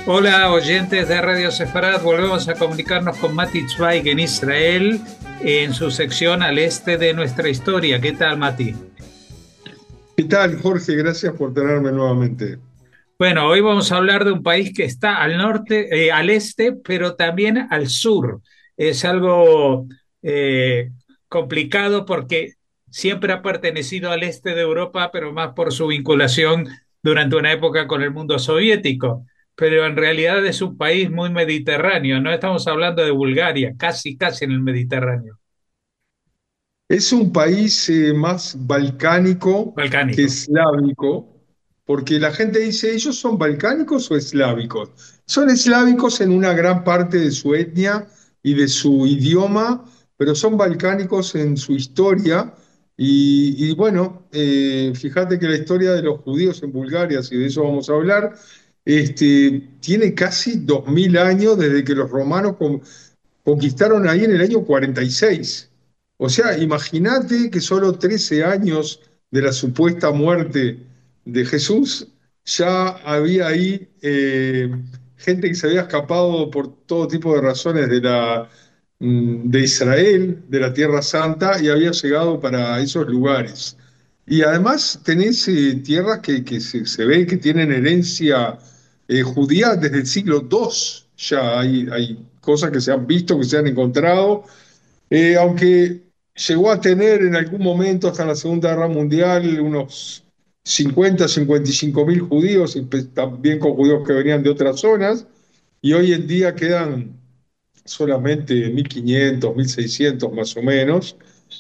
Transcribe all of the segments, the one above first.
Hola, oyentes de Radio Sefarad. Volvemos a comunicarnos con Mati Zweig en Israel, en su sección Al Este de Nuestra Historia. ¿Qué tal, Mati? ¿Qué tal, Jorge? Gracias por tenerme nuevamente. Bueno, hoy vamos a hablar de un país que está al norte, al este, pero también al sur. Es algo eh, complicado porque siempre ha pertenecido al este de Europa, pero más por su vinculación durante una época con el mundo soviético. Pero en realidad es un país muy mediterráneo, no estamos hablando de Bulgaria, casi en el Mediterráneo, Es un país más balcánico que balcánico. eslávico, porque la gente dice, ¿ellos son balcánicos o eslávicos? Son eslávicos en una gran parte de su etnia y de su idioma, pero son balcánicos en su historia. Y bueno, fíjate que la historia de los judíos en Bulgaria, si de eso vamos a hablar, tiene casi 2000 años desde que los romanos conquistaron ahí en el año 46. O sea, imagínate que solo 13 años de la supuesta muerte de Jesús, ya había ahí gente que se había escapado por todo tipo de razones de Israel, de la Tierra Santa, y había llegado para esos lugares. Y además tenés tierras que se ve que tienen herencia judía desde el siglo II. Ya hay cosas que se han visto, que se han encontrado, aunque llegó a tener en algún momento, hasta la Segunda Guerra Mundial, unos 50, 55 mil judíos, y pues también con judíos que venían de otras zonas, y hoy en día quedan solamente 1500, 1600 más o menos.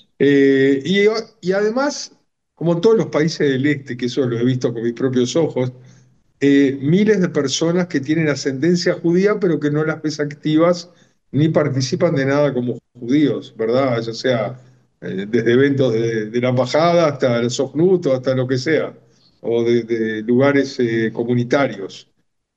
Y además, como en todos los países del este, que eso lo he visto con mis propios ojos, miles de personas que tienen ascendencia judía, pero que no las ves activas ni participan de nada como judíos, ¿verdad? Ya sea desde eventos de la embajada hasta el Sojnut o hasta lo que sea, o de lugares comunitarios.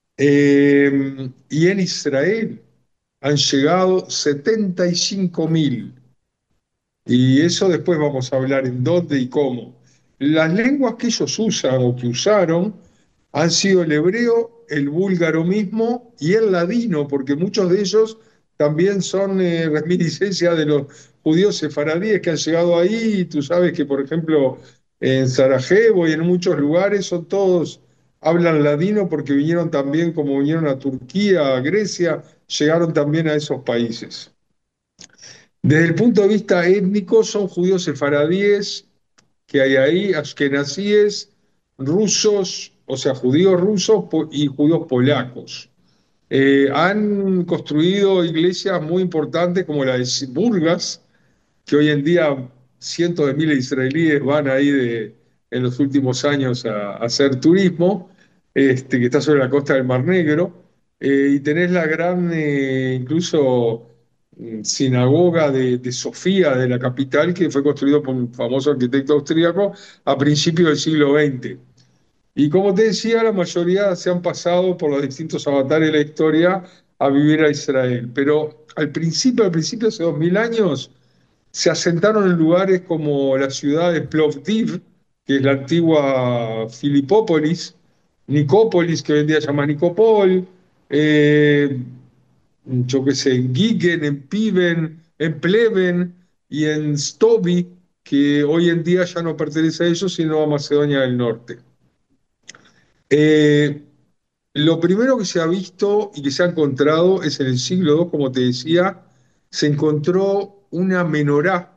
Y en Israel han llegado 75.000. Y eso después vamos a hablar en dónde y cómo. Las lenguas que ellos usan o que usaron han sido el hebreo, el búlgaro mismo y el ladino, porque muchos de ellos también son reminiscencia de los judíos sefaradíes que han llegado ahí. Y tú sabes que, por ejemplo, en Sarajevo y en muchos lugares son todos, hablan ladino porque vinieron también, como vinieron a Turquía, a Grecia, llegaron también a esos países. Desde el punto de vista étnico, son judíos sefaradíes que hay ahí, askenazíes, rusos, o sea, judíos rusos y judíos polacos. Han construido iglesias muy importantes como la de Burgas, que hoy en día cientos de miles de israelíes van ahí en los últimos años a hacer turismo, que está sobre la costa del Mar Negro. Y tenés la gran, incluso, sinagoga de Sofía, de la capital, que fue construido por un famoso arquitecto austríaco a principios del siglo XX. Y como te decía, la mayoría se han pasado por los distintos avatares de la historia a vivir a Israel. Pero al principio, hace 2000 años, se asentaron en lugares como la ciudad de Plovdiv, que es la antigua Filipópolis, Nicópolis, que hoy en día se llama Nicopol, eh, yo qué sé, en Gigen, en Piven, en Pleven y en Stovi, que hoy en día ya no pertenece a ellos, sino a Macedonia del Norte. Eh, lo primero que se ha visto y que se ha encontrado es en el siglo II, como te decía, se encontró una menorá,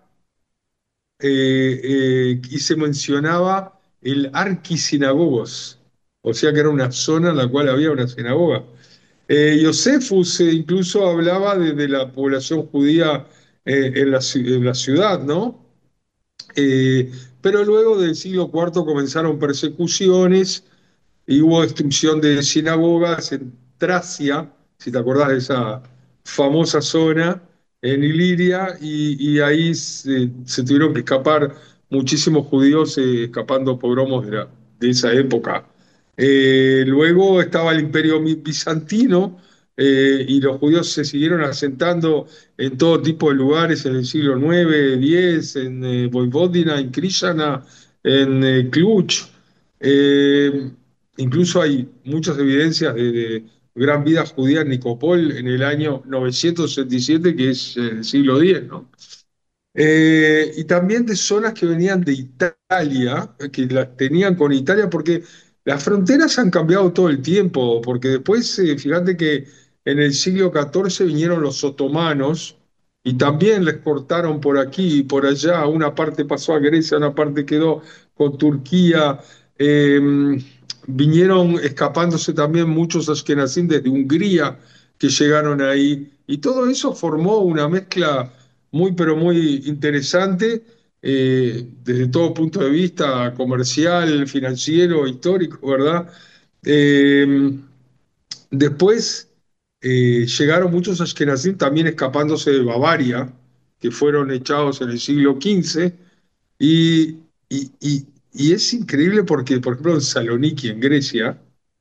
y se mencionaba el Arquisinagogos, o sea que era una zona en la cual había una sinagoga. Josephus incluso hablaba de la población judía en la ciudad, ¿no? Eh, pero luego del siglo IV comenzaron persecuciones y hubo destrucción de sinagogas en Tracia, si te acordás de esa famosa zona, en Iliria, y ahí se tuvieron que escapar muchísimos judíos escapando pogromos de esa época. Luego estaba el Imperio Bizantino, y los judíos se siguieron asentando en todo tipo de lugares en el siglo IX, X, en Vojvodina, en Krishna, en Cluj. Eh, Incluso hay muchas evidencias Gran Vida Judía en Nicopol en el año 967, que es el siglo X, ¿no? Y también de zonas que venían de Italia, que las tenían con Italia, porque las fronteras han cambiado todo el tiempo, porque después, fíjate que en el siglo XIV vinieron los otomanos y también les cortaron por aquí y por allá, una parte pasó a Grecia, una parte quedó con Turquía. Eh, Vinieron escapándose también muchos askenazim desde Hungría que llegaron ahí, y todo eso formó una mezcla muy, pero muy interesante, desde todo punto de vista comercial, financiero, histórico, ¿verdad? Eh, Después llegaron muchos ashkenazim también escapándose de Bavaria, que fueron echados en el siglo XV, y, y es increíble porque, por ejemplo, en Saloniki, en Grecia,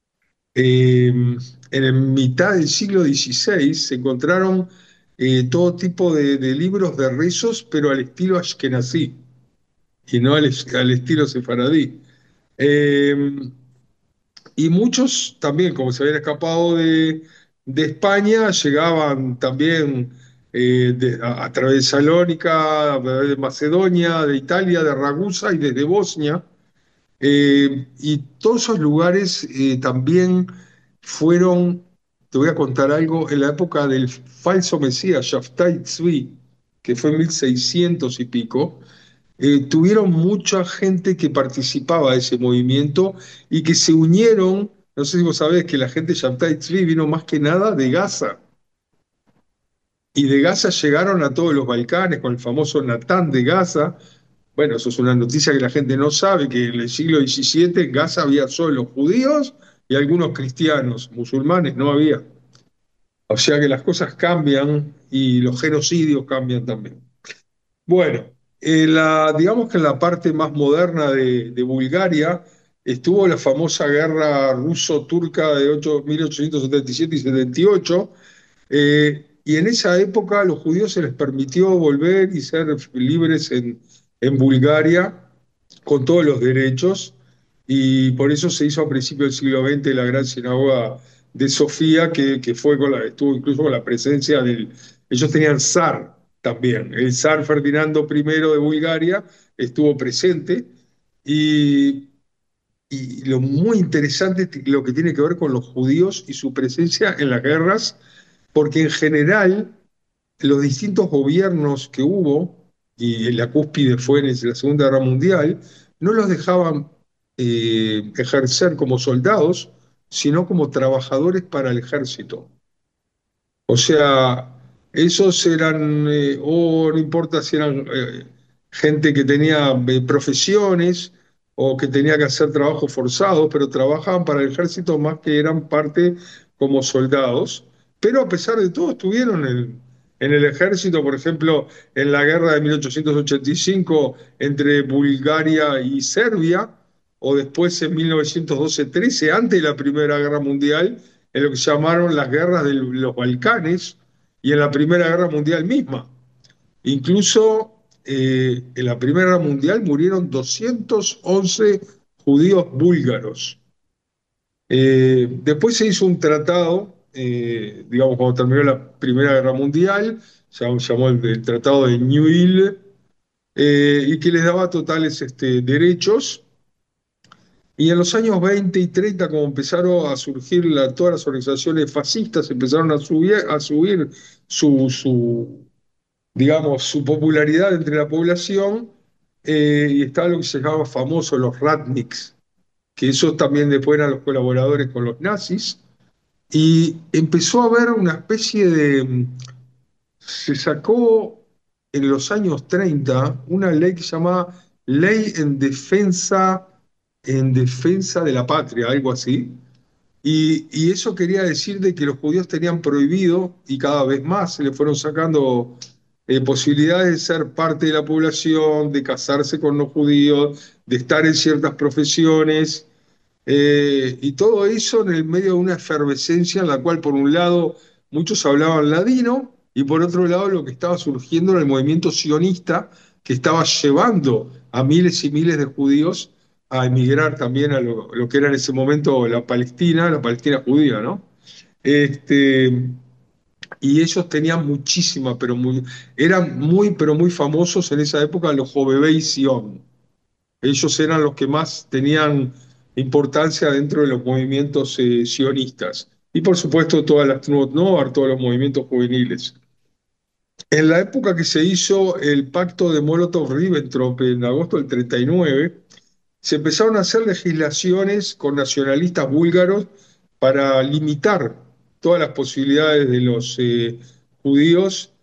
en el mitad del siglo XVI se encontraron todo tipo de libros de rezos, pero al estilo ashkenazí y no al estilo sefaradí. Eh, y muchos también, como se habían escapado de España, llegaban también a través de Salónica, a través de Macedonia, de Italia, de Ragusa y desde Bosnia. Y todos esos lugares también fueron, te voy a contar algo, en la época del falso Mesías, Shaftai Tzvi, que fue en 1600 y pico, tuvieron mucha gente que participaba de ese movimiento y que se unieron. No sé si vos sabés que la gente de Shaftai Tzvi vino más que nada de Gaza, y de Gaza llegaron a todos los Balcanes con el famoso Natán de Gaza. Bueno, eso es una noticia que la gente no sabe, que en el siglo XVII en Gaza había solo judíos y algunos cristianos, musulmanes no había. O sea que las cosas cambian y los genocidios cambian también. Bueno, digamos que en la parte más moderna de Bulgaria estuvo la famosa guerra ruso-turca de 1877 y 78, y en esa época a los judíos se les permitió volver y ser libres en Bulgaria con todos los derechos, y por eso se hizo a principios del siglo XX la gran sinagoga de Sofía, que fue estuvo incluso con la presencia del... Ellos tenían zar también, el zar Ferdinando I de Bulgaria estuvo presente, y, y lo muy interesante lo que tiene que ver con los judíos y su presencia en las guerras, porque en general los distintos gobiernos que hubo, y en la cúspide fue en la Segunda Guerra Mundial, no los dejaban ejercer como soldados, sino como trabajadores para el ejército. O sea, esos eran, o no importa si eran gente que tenía profesiones o que tenía que hacer trabajos forzados, pero trabajaban para el ejército más que eran parte como soldados. Pero a pesar de todo estuvieron en el ejército, por ejemplo, en la guerra de 1885 entre Bulgaria y Serbia, o después en 1912-13, antes de la Primera Guerra Mundial, en lo que se llamaron las guerras de los Balcanes, y en la Primera Guerra Mundial misma. Incluso en la Primera Guerra Mundial murieron 211 judíos búlgaros. Después se hizo un tratado, digamos, cuando terminó la Primera Guerra Mundial, se llamó el Tratado de Neuilly, y que les daba totales derechos. Y en los años 20 y 30, como empezaron a surgir todas las organizaciones fascistas, empezaron a subir digamos, su popularidad entre la población, y estaba lo que se llamaba famoso los ratniks, que esos también después eran los colaboradores con los nazis, y empezó a haber una especie de... Se sacó en los años 30 una ley que se llama Ley en defensa de la patria, algo así. Y eso quería decir de que los judíos tenían prohibido, y cada vez más se le fueron sacando posibilidades de ser parte de la población, de casarse con los judíos, de estar en ciertas profesiones, y todo eso en el medio de una efervescencia en la cual, por un lado, muchos hablaban ladino, y por otro lado, lo que estaba surgiendo era el movimiento sionista, que estaba llevando a miles y miles de judíos a emigrar también a lo que era en ese momento la Palestina judía, ¿no? Este, y ellos tenían muchísima, eran muy, pero muy famosos en esa época los Jovevei Sion. Ellos eran los que más tenían importancia dentro de los movimientos sionistas. Y por supuesto todas las Tnuot Noar, todos los movimientos juveniles. En la época que se hizo el pacto de Molotov-Ribbentrop en agosto del 39, se empezaron a hacer legislaciones con nacionalistas búlgaros para limitar todas las posibilidades de los judíos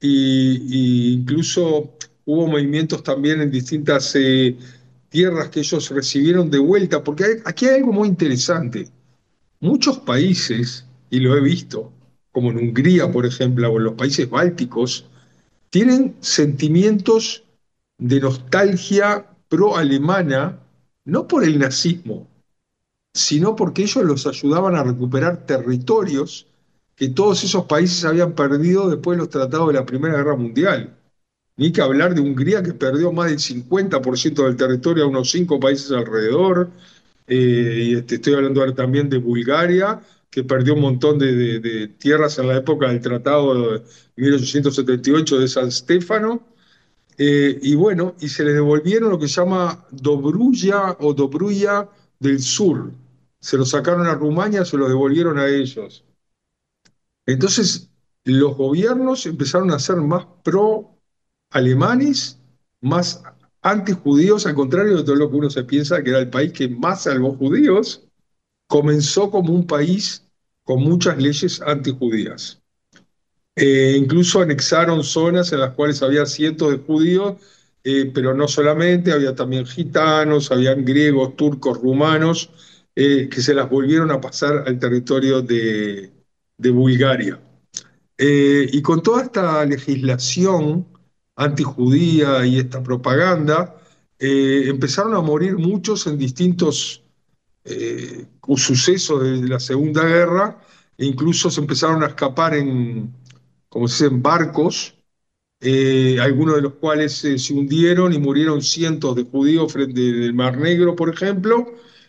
y incluso hubo movimientos también en distintas tierras que ellos recibieron de vuelta, porque aquí hay algo muy interesante. Muchos países, y lo he visto, como en Hungría, por ejemplo, o en los países bálticos, tienen sentimientos de nostalgia pro-alemana, no por el nazismo, sino porque ellos los ayudaban a recuperar territorios que todos esos países habían perdido después de los tratados de la Primera Guerra Mundial. Ni que hablar de Hungría, que perdió más del 50% del territorio a unos 5 países alrededor. Estoy hablando ahora también de Bulgaria, que perdió un montón de tierras en la época del Tratado de 1878 de San Stefano. Y bueno, y se les devolvieron lo que se llama Dobruya o Dobruya del Sur. Se lo sacaron a Rumania, se lo devolvieron a ellos. Entonces, los gobiernos empezaron a ser más pro-alemanes, más antijudíos, al contrario de todo lo que uno se piensa que era el país que más salvó judíos, comenzó como un país con muchas leyes antijudías. Incluso anexaron zonas en las cuales había cientos de judíos, pero no solamente, había también gitanos, habían griegos, turcos, rumanos, que se las volvieron a pasar al territorio de Bulgaria. Y con toda esta legislación antijudía y esta propaganda, empezaron a morir muchos en distintos sucesos de la Segunda Guerra, e incluso se empezaron a escapar como se dice, en barcos, algunos de los cuales se hundieron y murieron cientos de judíos frente del Mar Negro, por ejemplo.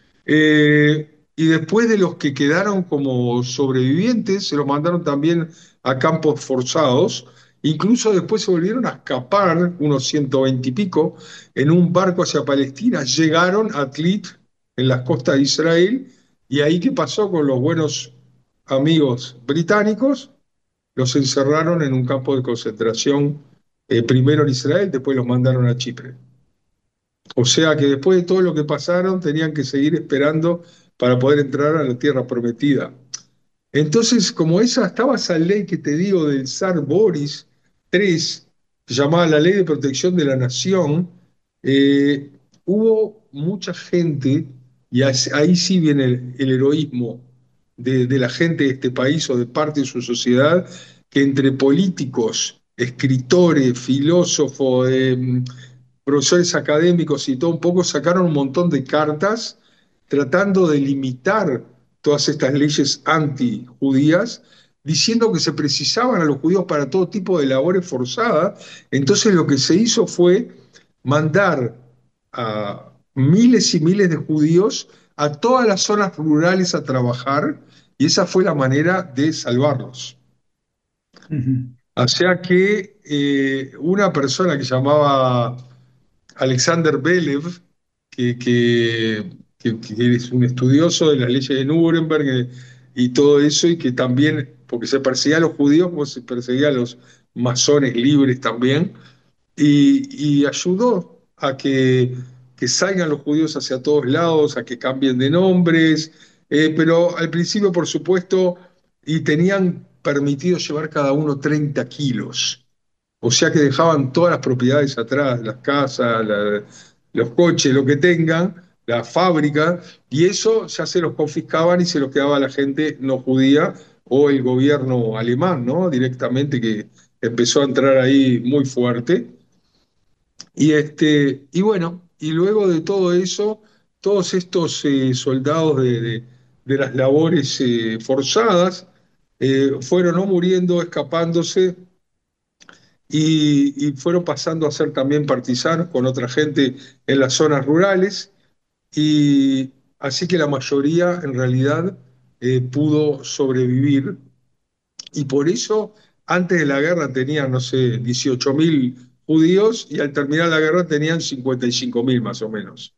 Y después de los que quedaron como sobrevivientes, se los mandaron también a campos forzados. Incluso después se volvieron a escapar, unos 120 y pico, en un barco hacia Palestina. Llegaron a Tlit, en las costas de Israel, y ahí qué pasó con los buenos amigos británicos, los encerraron en un campo de concentración, primero en Israel, después los mandaron a Chipre. O sea que después de todo lo que pasaron, tenían que seguir esperando para poder entrar a la tierra prometida. Entonces, como estaba esa ley que te digo del zar Boris III, que se llamaba la Ley de Protección de la Nación, eh, hubo mucha gente, y ahí sí viene el heroísmo de la gente de este país o de parte de su sociedad, que entre políticos, escritores, filósofos, profesores académicos y todo un poco sacaron un montón de cartas tratando de limitar todas estas leyes antijudías, diciendo que se precisaban a los judíos para todo tipo de labores forzadas. Entonces lo que se hizo fue mandar a miles y miles de judíos a todas las zonas rurales a trabajar, y esa fue la manera de salvarlos. Ujú. O sea que una persona que llamaba Alexander Belev, que es un estudioso de las leyes de Nuremberg, y todo eso, y que también, porque se perseguía a los judíos como se perseguía a los masones libres también, y ayudó a que salgan los judíos hacia todos lados, a que cambien de nombres, pero al principio, por supuesto, y tenían permitido llevar cada uno 30 kilos. O sea que dejaban todas las propiedades atrás, las casas, los coches, lo que tengan, la fábrica, y eso ya se los confiscaban y se los quedaba a la gente no judía o el gobierno alemán, ¿no? Directamente, que empezó a entrar ahí muy fuerte. Y bueno, y luego de todo eso, todos estos soldados de las labores forzadas fueron o muriendo, escapándose, y fueron pasando a ser también partisanos con otra gente en las zonas rurales, y así que la mayoría en realidad pudo sobrevivir y por eso antes de la guerra tenían, no sé, 18.000 judíos y al terminar la guerra tenían 55.000 más o menos.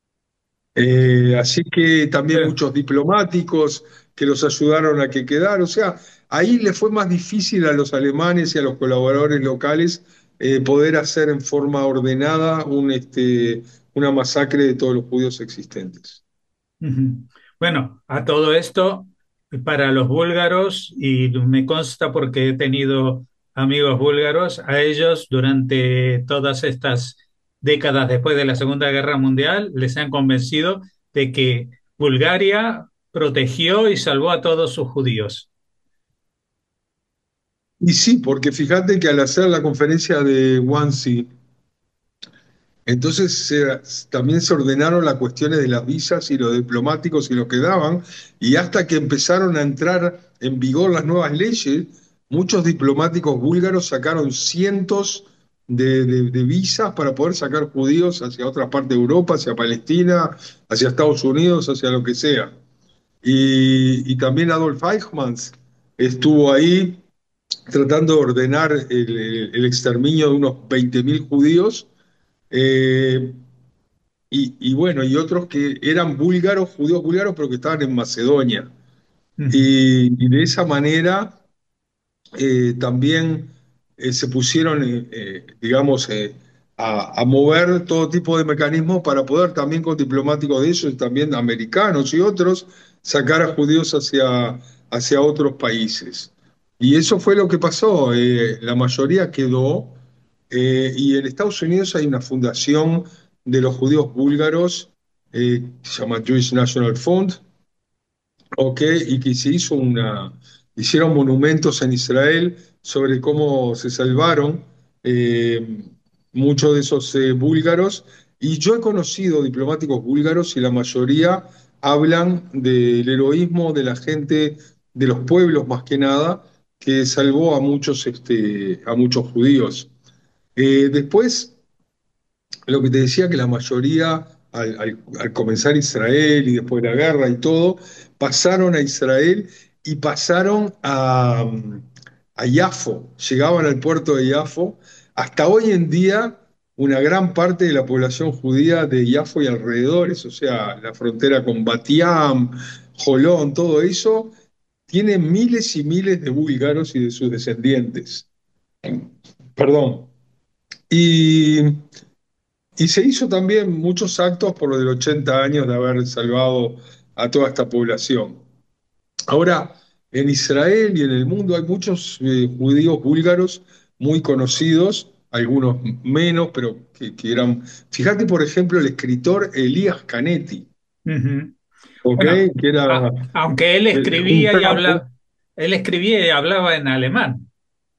Así que también Eh, muchos diplomáticos que los ayudaron a que quedara. O sea, ahí le fue más difícil a los alemanes y a los colaboradores locales poder hacer en forma ordenada una masacre de todos los judíos existentes. Ujú. Bueno, a todo esto, para los búlgaros, y me consta porque he tenido amigos búlgaros, a ellos durante todas estas décadas después de la Segunda Guerra Mundial les han convencido de que Bulgaria protegió y salvó a todos sus judíos. Y sí, porque fíjate que al hacer la conferencia de Wannsee, entonces también se ordenaron las cuestiones de las visas y los diplomáticos y lo que daban, y hasta que empezaron a entrar en vigor las nuevas leyes, muchos diplomáticos búlgaros sacaron cientos de visas para poder sacar judíos hacia otra parte de Europa, hacia Palestina, hacia Estados Unidos, hacia lo que sea. Y también Adolf Eichmann estuvo ahí tratando de ordenar el exterminio de unos 20.000 judíos. eh, y bueno, y otros que eran búlgaros, judíos búlgaros, pero que estaban en Macedonia. Ujú, Y de esa manera también se pusieron, digamos, a mover todo tipo de mecanismos para poder también con diplomáticos de ellos, también americanos y otros, sacar a judíos hacia otros países. Y eso fue lo que pasó. La mayoría quedó. Y en Estados Unidos hay una fundación de los judíos búlgaros que se llama Jewish National Fund, ¿ok? Y que hicieron monumentos en Israel sobre cómo se salvaron eh, muchos de esos búlgaros. Y yo he conocido diplomáticos búlgaros y la mayoría hablan del heroísmo de la gente, de los pueblos más que nada, que salvó a muchos judíos. Después, lo que te decía que la mayoría, al comenzar Israel y después de la guerra y todo, pasaron a Israel y pasaron a Yafo, llegaban al puerto de Yafo. Hasta hoy en día, una gran parte de la población judía de Yafo y alrededores, o sea, la frontera con Batiam, Jolón, todo eso, tiene miles y miles de búlgaros y de sus descendientes. Perdón. Y y se hizo también muchos actos por lo del 80 años de haber salvado a toda esta población. Ahora, en Israel y en el mundo hay muchos judíos búlgaros muy conocidos, algunos menos, pero que eran... Fíjate, por ejemplo, el escritor Elías Canetti, ujú. ¿ok? Bueno, Que era aunque él un escribía y capo. hablaba, él escribía y hablaba en alemán.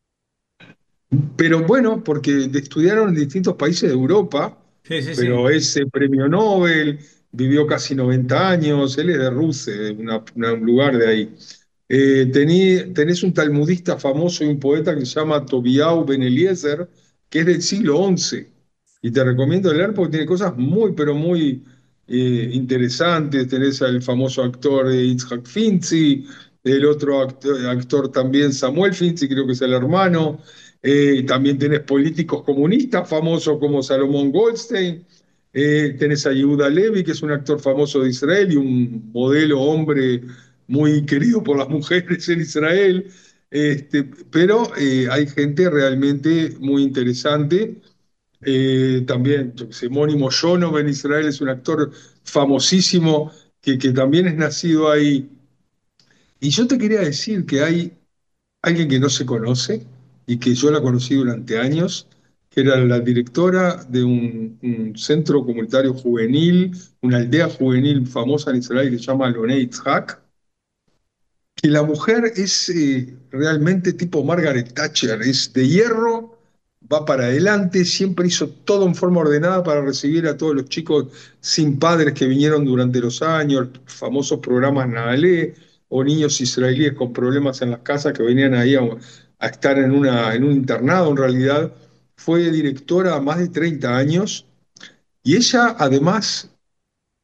Pero bueno, porque estudiaron en distintos países de Europa, Sí, sí, pero sí. es premio Nobel, vivió casi 90 años, él es de Rusia, de un lugar de ahí. Tenés un talmudista famoso y un poeta que se llama Tobiau Ben Eliezer, que es del siglo XI, y te recomiendo leer porque tiene cosas muy, pero muy interesantes. Tenés al famoso actor Itzhak Finzi, el otro actor también Samuel Finzi, creo que es el hermano. También tenés políticos comunistas famosos como Salomón Goldstein. Tenés a Yehuda Levi, que es un actor famoso de Israel y un modelo hombre muy querido por las mujeres en Israel. Pero hay gente realmente muy interesante. También, yo qué sé, Moni Moyonov en Israel es un actor famosísimo que también es nacido ahí. Y yo te quería decir que hay alguien que no se conoce y que yo la conocí durante años, que era la directora de un centro comunitario juvenil, una aldea juvenil famosa en Israel que se llama Lonei Itzhak, que la mujer es realmente tipo Margaret Thatcher, es de hierro, va para adelante, siempre hizo todo en forma ordenada para recibir a todos los chicos sin padres que vinieron durante los años, famosos programas Naalé, o niños israelíes con problemas en las casas que venían ahí a estar en un internado en realidad. Fue directora más de 30 años y ella además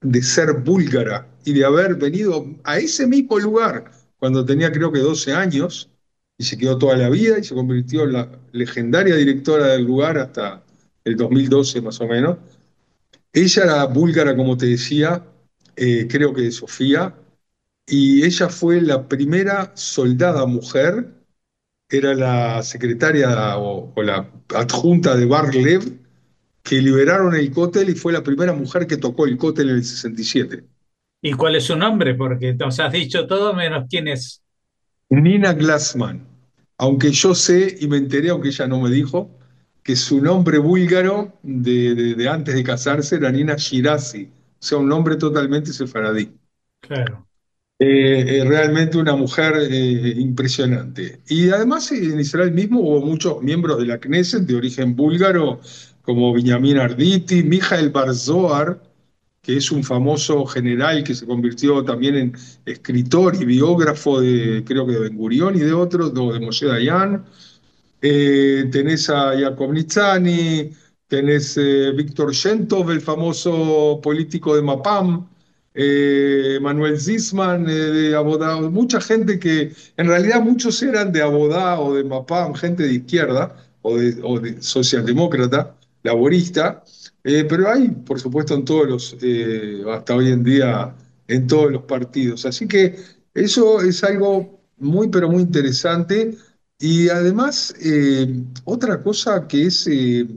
de ser búlgara y de haber venido a ese mismo lugar cuando tenía creo que 12 años y se quedó toda la vida y se convirtió en la legendaria directora del lugar hasta el 2012 más o menos. Ella era búlgara, como te decía, creo que de Sofía, y ella fue la primera soldada mujer, era la secretaria o la adjunta de Bar-Lev, que liberaron el cótel y fue la primera mujer que tocó el cótel en el 67. ¿Y cuál es su nombre? Porque nos has dicho todo menos quién es. Nina Glassman, aunque yo sé y me enteré, aunque ella no me dijo, que su nombre búlgaro de antes de casarse era Nina Shirazi, o sea, un nombre totalmente sefaradí. Claro. Realmente una mujer impresionante. Y además en Israel mismo hubo muchos miembros de la Knesset de origen búlgaro, como Binyamin Arditi, Mijael Bar-Zohar, que es un famoso general que se convirtió también en escritor y biógrafo de, creo que de Ben Gurión y de otros, de Moshe Dayan. Tenés a Jacob Nitzani, tenés Víctor Shentov, el famoso político de Mapam, Manuel Zisman, de Abodá, mucha gente que en realidad muchos eran de Abodá o de Mapam, gente de izquierda o de socialdemócrata, laborista, pero hay, por supuesto, en todos los, hasta hoy en día, en todos los partidos. Así que eso es algo muy, pero muy interesante. Y además, otra cosa que es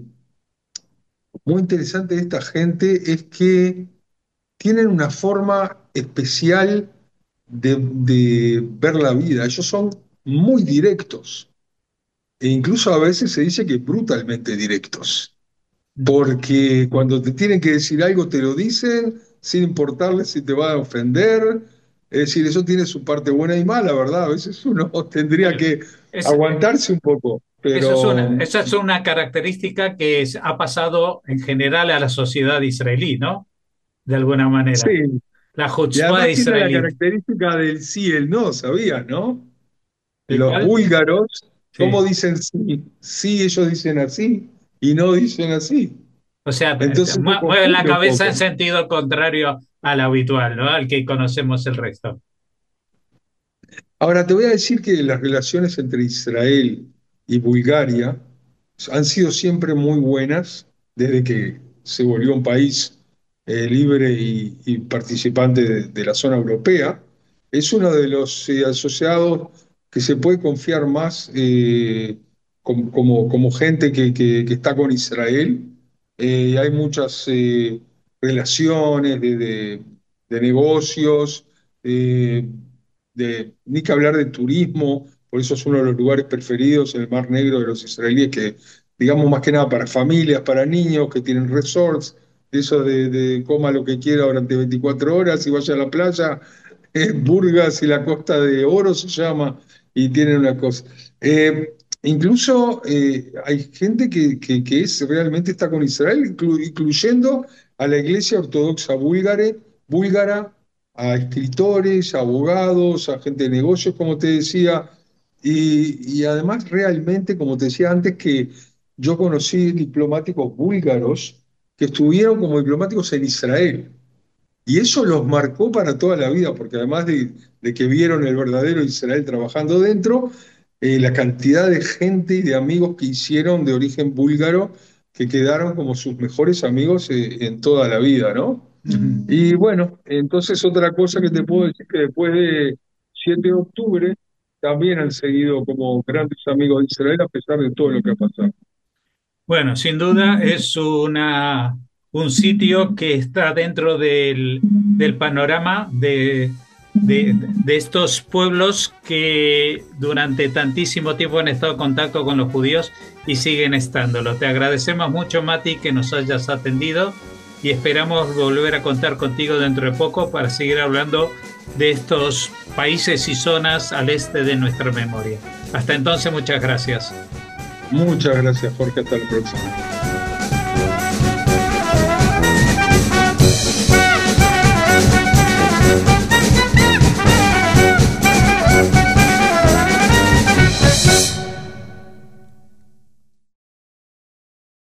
muy interesante de esta gente es que tienen una forma especial de ver la vida. Ellos son muy directos e incluso a veces se dice que brutalmente directos, porque cuando te tienen que decir algo te lo dicen sin importarles si te va a ofender. Es decir, eso tiene su parte buena y mala, ¿verdad? A veces uno tendría Bueno, que es, aguantarse un poco, pero esa es una característica que ha pasado en general a la sociedad israelí, ¿no? De alguna manera. sí. La Y chutzpah además tiene la israelí. característica del sí y el no, ¿sabías, no? ¿De Los cuál? búlgaros, ¿cómo Sí. dicen sí? Sí, ellos dicen así y no dicen así. O sea, Entonces se mueven la confunde un cabeza en poco. sentido contrario al habitual, ¿no? Al que conocemos el resto. Ahora, te voy a decir que las relaciones entre Israel y Bulgaria han sido siempre muy buenas desde que se volvió un país libre y participante de la zona europea. Es uno de los asociados que se puede confiar más como gente que está con Israel. Hay muchas relaciones de negocios. eh, Ni que hablar de turismo, por eso es uno de los lugares preferidos en el Mar Negro de los israelíes, que digamos más que nada para familias, para niños que tienen resorts, de eso de coma lo que quiera durante 24 horas y vaya a la playa, Burgas y la Costa de Oro se llama, y tienen una cosa. Incluso hay gente que es, realmente está con Israel, incluyendo a la Iglesia Ortodoxa búlgara, a escritores, a abogados, a gente de negocios, como te decía, y además realmente, como te decía antes, que yo conocí diplomáticos búlgaros que estuvieron como diplomáticos en Israel. Y eso los marcó para toda la vida, porque además de que vieron el verdadero Israel trabajando dentro, la cantidad de gente y de amigos que hicieron de origen búlgaro que quedaron como sus mejores amigos en toda la vida, ¿no? Ujú. Y bueno, entonces otra cosa que te puedo decir que después de 7 de octubre también han seguido como grandes amigos de Israel a pesar de todo lo que ha pasado. Bueno, sin duda es un sitio que está dentro del panorama de estos pueblos que durante tantísimo tiempo han estado en contacto con los judíos y siguen estándolo. Te agradecemos mucho, Mati, que nos hayas atendido y esperamos volver a contar contigo dentro de poco para seguir hablando de estos países y zonas al este de nuestra memoria. Hasta entonces, muchas gracias. Muchas gracias, Jorge. Hasta la próxima.